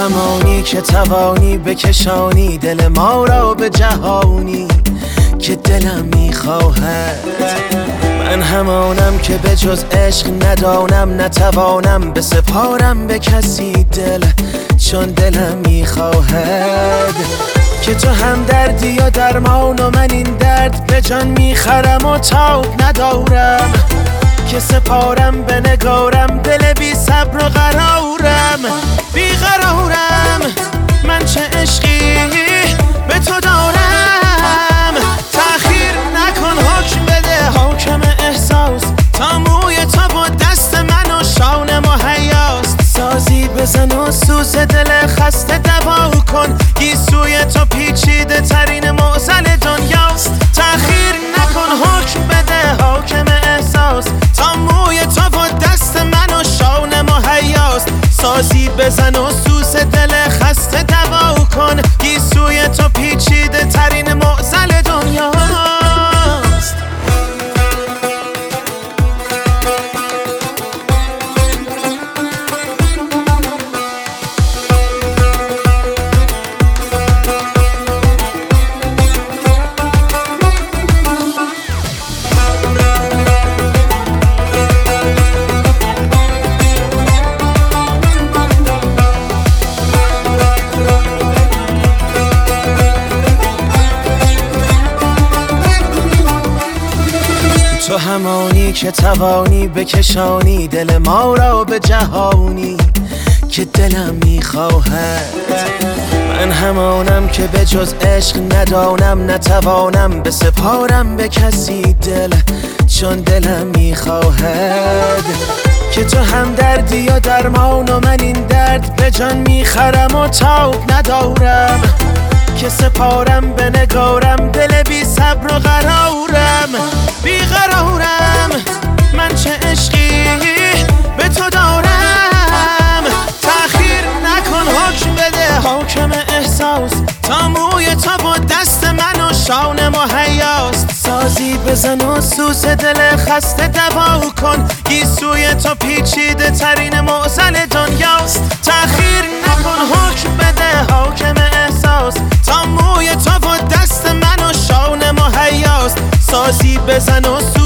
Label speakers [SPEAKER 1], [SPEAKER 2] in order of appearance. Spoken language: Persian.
[SPEAKER 1] همانی که توانی بکشانی دل ما را به جهانی که دلم میخواهد. من همانم که به جز عشق ندانم، نتوانم بسپارم به کسی دل، چون دلم میخواهد که تو هم دردی و درمان و من این درد به جان میخرم و تاب ندارم که سپارم به نگارم. دل بی صبر و قرارم، بی قرارم. من چه عشقی به تو دارم، تأخیر نکن حکم بده حاکم احساس. تا موی تو با دست من و شانه مهیاست. سازی بزن و سوز دل خسته دوا کن، گیسوی تو پیچیده ترین معضل دنیاست. تأخیر نکن حکم بده حاکم احساس. تا موی تو با دست من و شانه مهیاست. سازی بزن و سوز دل خسته دوا کن، گیسوی تو پیچیده ترین معضل دنیاست. تو همانی که توانی بکشانی دل ما را به جهانی که دلم میخواهد. من همانم که به جز عشق ندانم، نتوانم بسپارم به کسی دل، چون دلم میخواهد که تو هم دردی و درمان و من این درد به جان میخرم و تاب ندارم که سپارم به نگارم. دل بی صبر و قرارم، بی قرارم. من چه عشقی به تو دارم، تأخیر نکن حکم بده حاکم احساس. تا موی تو با دست من و شانه مهیاست. سازی بزن و سوز دل خسته دوا کن، گیسوی تو پیچیده ترین معضل دنیاست. تأخیر نکن حکم بده حاکم احساس. تا موی تو با دست من و شانه مهیاست. سازی بزن و